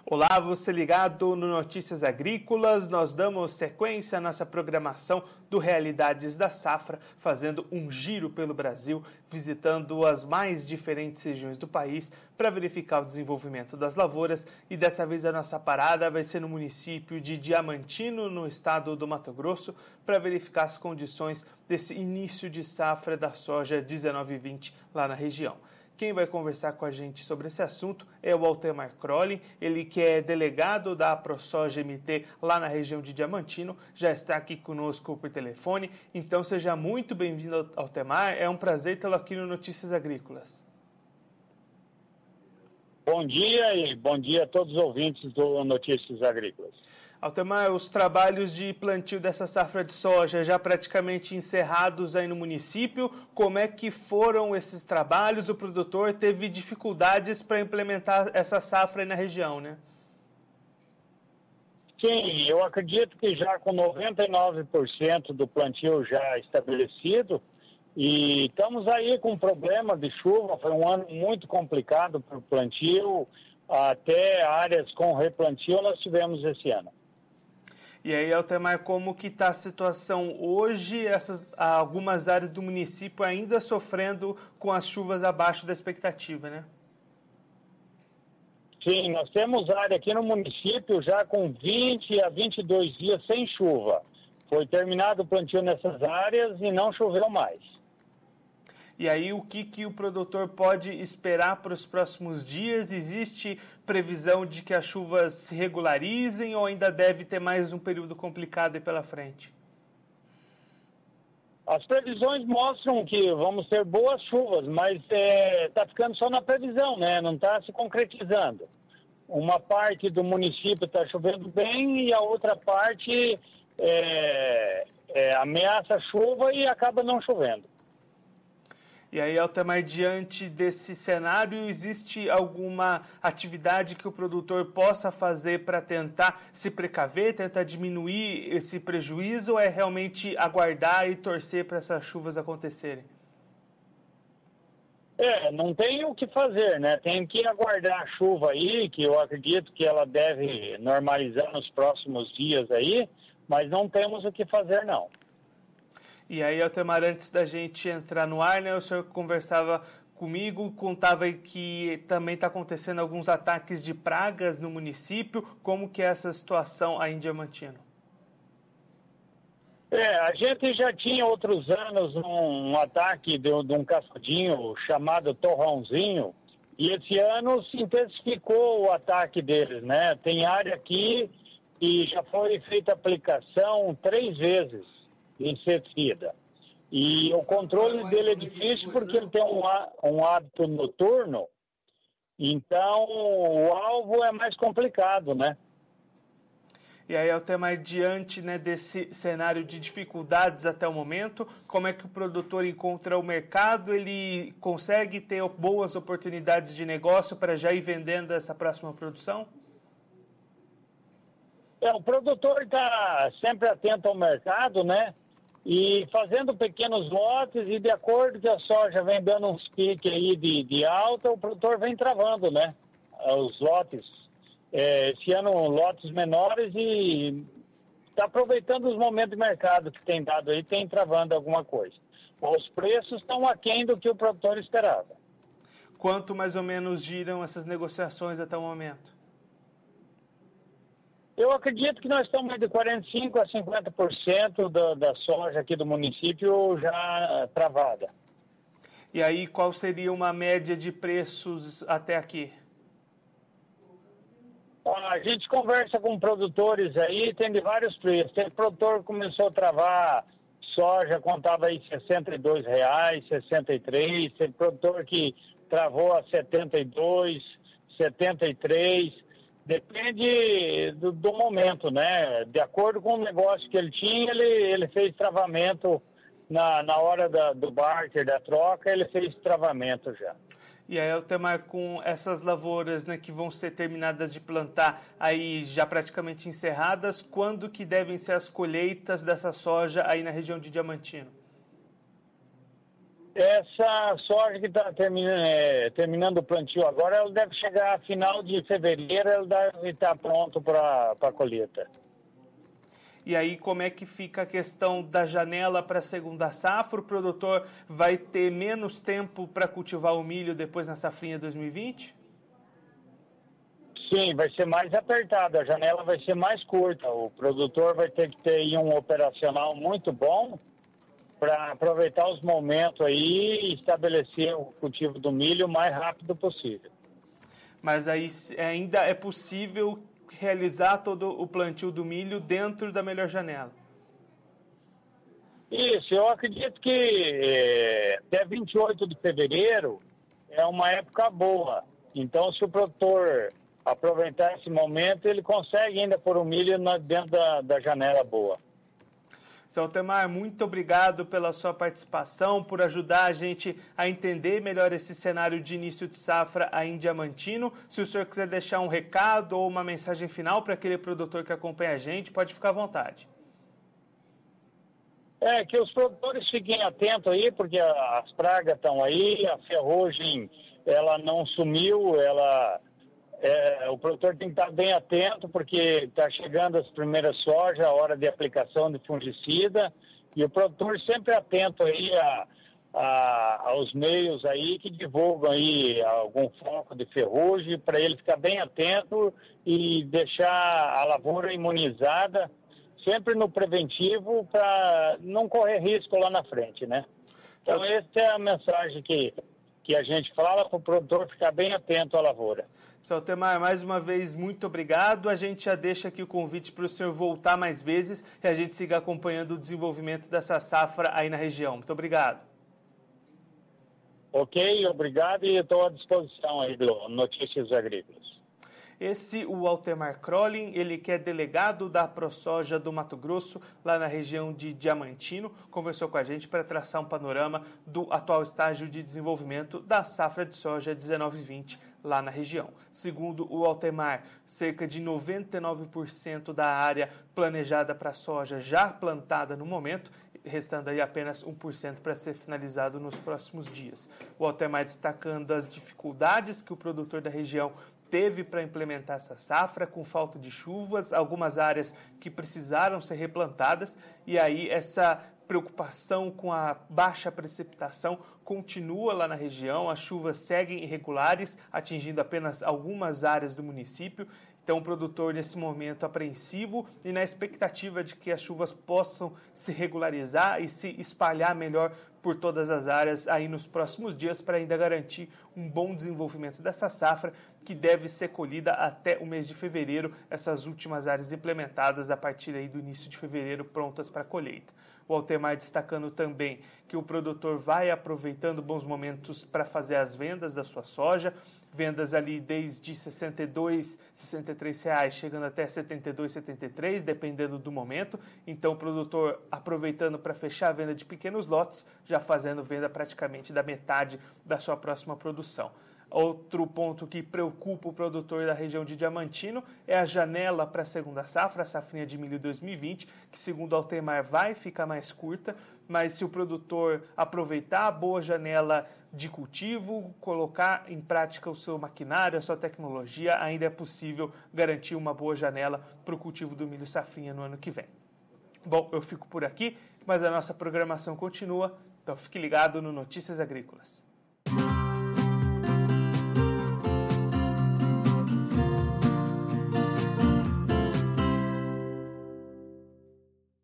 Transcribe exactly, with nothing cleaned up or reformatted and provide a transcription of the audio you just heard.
Olá, você ligado no Notícias Agrícolas, nós damos sequência à nossa programação do Realidades da Safra, fazendo um giro pelo Brasil, visitando as mais diferentes regiões do país para verificar o desenvolvimento das lavouras, e dessa vez a nossa parada vai ser no município de Diamantino, no estado do Mato Grosso, para verificar as condições desse início de safra da soja dezenove vinte lá na região. Quem vai conversar com a gente sobre esse assunto é o Altemar Crolin, ele que é delegado da ProSoja M T lá na região de Diamantino, já está aqui conosco por telefone. Então seja muito bem-vindo, Altemar, é um prazer tê-lo aqui no Notícias Agrícolas. Bom dia e bom dia a todos os ouvintes do Notícias Agrícolas. Altemar, os trabalhos de plantio dessa safra de soja já praticamente encerrados aí no município. Como é que foram esses trabalhos? O produtor teve dificuldades para implementar essa safra aí na região, né? Sim, eu acredito que já com noventa e nove por cento do plantio já estabelecido, e estamos aí com problema de chuva. Foi um ano muito complicado para o plantio, até áreas com replantio nós tivemos esse ano. E aí, Altemar, como que está a situação hoje? Essas, algumas áreas do município ainda sofrendo com as chuvas abaixo da expectativa, né? Sim, nós temos área aqui no município já com vinte a vinte e dois dias sem chuva. Foi terminado o plantio nessas áreas e não choveu mais. E aí, o que, que o produtor pode esperar para os próximos dias? Existe previsão de que as chuvas se regularizem ou ainda deve ter mais um período complicado aí pela frente? As previsões mostram que vamos ter boas chuvas, mas está é, ficando só na previsão, né? Não está se concretizando. Uma parte do município está chovendo bem e a outra parte é, é, ameaça chuva e acaba não chovendo. E aí, Altemar, diante desse cenário, existe alguma atividade que o produtor possa fazer para tentar se precaver, tentar diminuir esse prejuízo, ou é realmente aguardar e torcer para essas chuvas acontecerem? É, não tem o que fazer, né? Tem que aguardar a chuva aí, que eu acredito que ela deve normalizar nos próximos dias aí, mas não temos o que fazer, não. E aí, Altemar, antes da gente entrar no ar, né, o senhor conversava comigo, contava aí que também está acontecendo alguns ataques de pragas no município. Como que é essa situação aí em Diamantino? É, a gente já tinha outros anos um, um ataque de, de um cascudinho chamado torrãozinho, e esse ano se intensificou o ataque deles, né? Tem área aqui e já foi feita aplicação três vezes de inseticida. E o controle dele é difícil porque ele tem um, um hábito noturno, então o alvo é mais complicado, né? E aí, Altemar, diante, né, desse cenário de dificuldades até o momento, como é que o produtor encontra o mercado? Ele consegue ter boas oportunidades de negócio para já ir vendendo essa próxima produção? É, o produtor está sempre atento ao mercado, né? E fazendo pequenos lotes, e de acordo que a soja vem dando uns piques aí de, de alta, o produtor vem travando, né? Os lotes. É, esse ano, lotes menores, e está aproveitando os momentos de mercado que tem dado aí, tem travando alguma coisa. Os preços estão aquém do que o produtor esperava. Quanto mais ou menos giram essas negociações até o momento? Eu acredito que nós estamos de quarenta e cinco a cinquenta por cento da, da soja aqui do município já travada. E aí, qual seria uma média de preços até aqui? A gente conversa com produtores aí, tem de vários preços. Tem produtor que começou a travar soja, contava aí sessenta e dois reais, sessenta e três. Tem produtor que travou a setenta e dois, setenta e três. Depende do, do momento, né? De acordo com o negócio que ele tinha, ele, ele fez travamento na, na hora da, do barter, da troca, ele fez travamento já. E aí, Altemar, com essas lavouras, né, que vão ser terminadas de plantar, aí já praticamente encerradas, quando que devem ser as colheitas dessa soja aí na região de Diamantino? Essa soja que está terminando, é, terminando o plantio agora, ela deve chegar a final de fevereiro, ela deve estar pronto para a colheita. E aí, como é que fica a questão da janela para a segunda safra? O produtor vai ter menos tempo para cultivar o milho depois na safrinha dois mil e vinte? Sim, vai ser mais apertada, a janela vai ser mais curta. O produtor vai ter que ter aí um operacional muito bom para aproveitar os momentos aí e estabelecer o cultivo do milho o mais rápido possível. Mas aí ainda é possível realizar todo o plantio do milho dentro da melhor janela? Isso, eu acredito que é, até vinte e oito de fevereiro é uma época boa. Então, se o produtor aproveitar esse momento, ele consegue ainda pôr o milho dentro da, da janela boa. Seu Altemar, muito obrigado pela sua participação, por ajudar a gente a entender melhor esse cenário de início de safra aí em Diamantino. Se o senhor quiser deixar um recado ou uma mensagem final para aquele produtor que acompanha a gente, pode ficar à vontade. É, que os produtores fiquem atentos aí, porque as pragas estão aí, a ferrugem, ela não sumiu, ela... É, o produtor tem que estar bem atento, porque está chegando as primeiras sojas, a hora de aplicação de fungicida, e o produtor sempre atento aí a, a, aos meios aí que divulgam aí algum foco de ferrugem, para ele ficar bem atento e deixar a lavoura imunizada, sempre no preventivo, para não correr risco lá na frente, né? Então, essa é a mensagem que, que a gente fala para o produtor ficar bem atento à lavoura. Seu Altemar, mais uma vez, muito obrigado. A gente já deixa aqui o convite para o senhor voltar mais vezes e a gente siga acompanhando o desenvolvimento dessa safra aí na região. Muito obrigado. Ok, obrigado e estou à disposição aí do Notícias Agrícolas. Esse, o Altemar Krollin, ele que é delegado da ProSoja do Mato Grosso, lá na região de Diamantino, conversou com a gente para traçar um panorama do atual estágio de desenvolvimento da safra de soja dezenove vinte lá na região. Segundo o Altemar, cerca de noventa e nove por cento da área planejada para soja já plantada no momento, restando aí apenas um por cento para ser finalizado nos próximos dias. O Altemar destacando as dificuldades que o produtor da região teve para implementar essa safra, com falta de chuvas, algumas áreas que precisaram ser replantadas, e aí essa preocupação com a baixa precipitação continua lá na região, as chuvas seguem irregulares, atingindo apenas algumas áreas do município. Então, o produtor, nesse momento, apreensivo e na expectativa de que as chuvas possam se regularizar e se espalhar melhor por todas as áreas aí nos próximos dias, para ainda garantir um bom desenvolvimento dessa safra, que deve ser colhida até o mês de fevereiro, essas últimas áreas implementadas a partir aí do início de fevereiro, prontas para colheita. O Altemar destacando também que o produtor vai aproveitando bons momentos para fazer as vendas da sua soja, vendas ali desde sessenta e dois, sessenta e três reais, chegando até setenta e dois, setenta e três, dependendo do momento. Então, o produtor aproveitando para fechar a venda de pequenos lotes, já fazendo venda praticamente da metade da sua próxima produção. Outro ponto que preocupa o produtor da região de Diamantino é a janela para a segunda safra, a safrinha de milho dois mil e vinte, que segundo o Altemar vai ficar mais curta, mas se o produtor aproveitar a boa janela de cultivo, colocar em prática o seu maquinário, a sua tecnologia, ainda é possível garantir uma boa janela para o cultivo do milho safrinha no ano que vem. Bom, eu fico por aqui, mas a nossa programação continua, então fique ligado no Notícias Agrícolas.